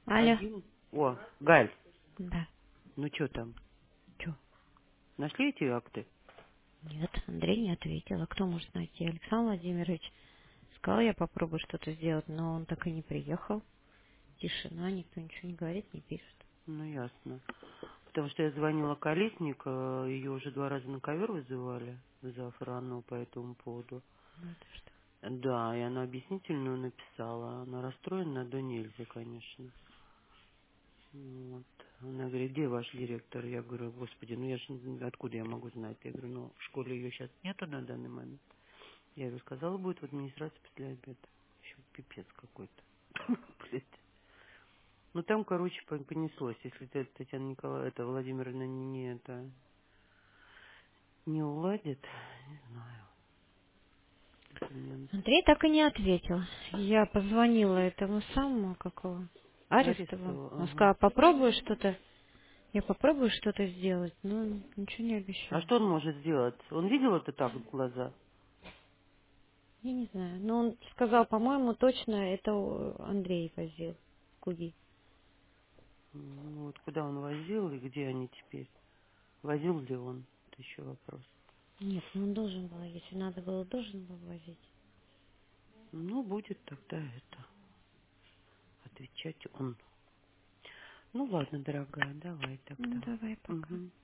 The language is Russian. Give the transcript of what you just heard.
Алло. Один. О, Галь, Да. ну что там? Чё? Нашли эти акты? Нет, Андрей не ответил. А кто может найти? Александр Владимирович сказал, я попробую что-то сделать, но он так и не приехал. Тишина, никто ничего не говорит, не пишет. Ну, ясно. Потому что я звонила Колесник, ее уже 2 раза на ковер вызывали за Франу по этому поводу. Ну это что? Да, и она объяснительную написала. Она расстроена до нельзя, конечно. Вот. Она говорит, где ваш директор? Я говорю, господи, ну я же откуда я могу знать? Я говорю, ну в школе ее сейчас нету на данный момент. Я говорю, сказала, будет в администрации после обеда. Еще пипец какой-то. Блядь. Ну там, короче, понеслось. Если Татьяна Николаевна, это Владимировна не уладит, не знаю, документ. Андрей так и не ответил. Я позвонила этому самому, какого, Арестову. Арестовал, Он ага. сказал, попробую что-то, я попробую что-то сделать, но ничего не А обещал. что он может сделать? Он видел это так в глаза? Я не знаю. Но он сказал, по-моему, точно это Андрей возил в Куги. Ну, вот куда он возил и где они теперь? Возил ли он? Это еще вопрос. Нет, ну он должен был, если надо было, должен был возить. Ну, будет тогда это. Отвечать он. Ну ладно, дорогая, давай Ну, тогда. давай, пока. Угу.